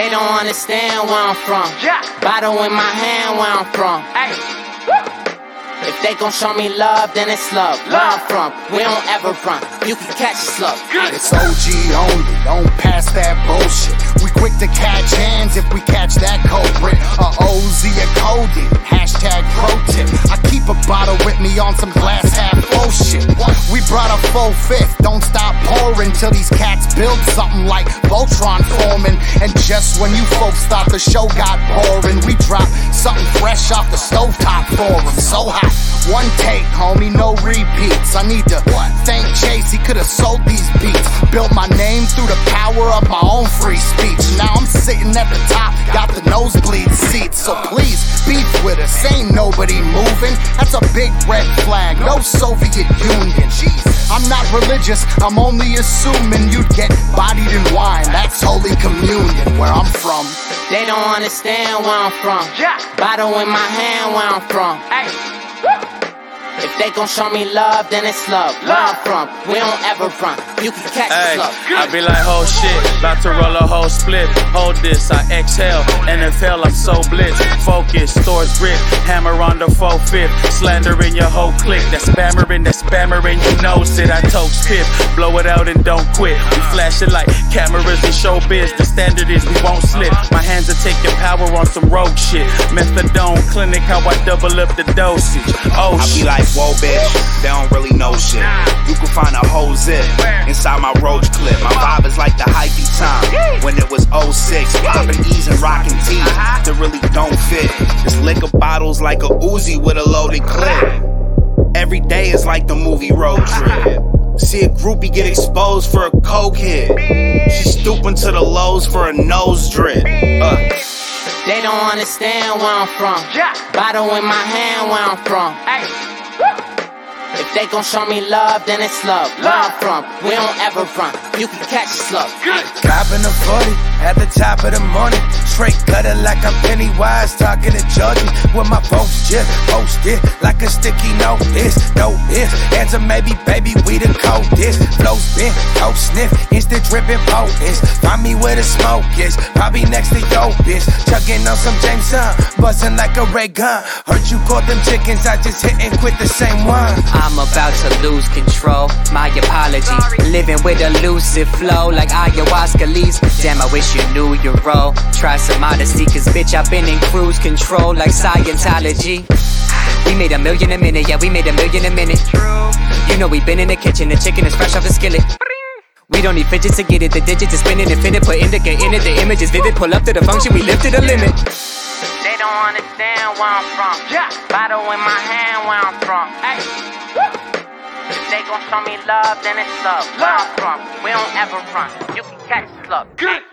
They don't understand where I'm from. Bottle in my hand where I'm from. If they gon' show me love, then it's love. Where I'm from, we don't ever run. You can catch a slug. It's OG only, don't pass that bullshit. We quick to catch hands if we catch that culprit. A OZ, a Cody, hashtag pro tip. I keep a bottle with me on some glass half full shit. We brought a full fifth, don't stop pouring till these cats build something like Voltron forming. And just when you folks thought the show got boring, we drop something fresh off the stovetop for 'em. So hot, one take, homie, no repeats. I need to thank Chase, he could've sold these beats. Built my name through the power of my own free speech. Now I'm sitting at the top, got the nosebleed seats. So please, beef with us, ain't nobody moving. That's a big red flag, no Soviet Union. I'm not religious, I'm only assuming you'd get bodied in wine. That's Holy Communion, where I'm from. They don't understand where I'm from. Bottle in my hand where I'm from. If they gon' show me love, then it's love. Where I'm from, we don't ever run. You can catch a slug. I be like, oh shit, about to roll a whole split. Hold this, I exhale. NFL, I'm so blitz. Focus, stores grip. Hammer on the 4/5. Slandering your whole clique. That spammering, you knows it. I toast tip. Blow it out and don't quit. We flash it like cameras in showbiz. The standard is we won't slip. My hands will take your power on some rogue shit. Methadone clinic, how I double up the dosage. Oh I be like, whoa bitch, they don't really know shit. You can find a whole zip inside my roach clip. My vibe is like the hypey time when it was 06. Popping E's and rocking T's that really don't fit. This liquor bottles like a Uzi with a loaded clip. Every day is like the movie Road Trip. See a groupie get exposed for a coke hit. She stooping to the lows for a nose drip. They don't understand where I'm from. Bottle in my hand where I'm from. If they gon' show me love, then it's love. Where I'm from, we don't ever run. You can catch a slug. Copping a 40 at the top of the morning. Straight gutter like I'm Pennywise talking to Jordan. With my folks just posted like a sticky note is. No ifs, answer maybe, baby, we the coldest. Flow spin, coke sniff, instant dripping potence. Find me where the smoke is, probably next to your bitch. Chugging on some Jameson, buzzing like a ray gun. Heard you caught them chickens, I just hit and quit the same one. I'm about to lose control, my apology. Living with elusive flow like ayahuasca leaves. Damn, I wish you knew your role. Try some honesty, cause bitch, I've been in cruise control like Scientology. We made $1 million a minute, yeah, we made $1 million a minute. You know we been in the kitchen, the chicken is fresh off the skillet. We don't need fidgets to get it, the digits is spinning and fitted. Put indica in it, the image is vivid. Pull up to the function, we lifted a limit. They don't understand where I'm from. Bottle in my hand where I'm from. If they gon' show me love, then it's love. Where I'm from, we don't ever run. You can catch a slug.